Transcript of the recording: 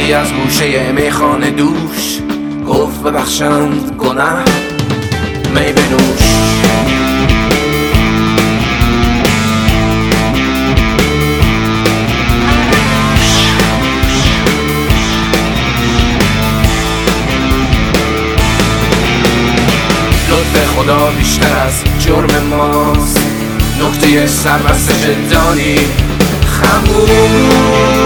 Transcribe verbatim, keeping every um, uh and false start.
یکی از گوشه میخانه دوش گفت ببخشند گناه می بنوش. لطف خدا بیشتر از جرم ماست، نکته سربستش دانی خموش.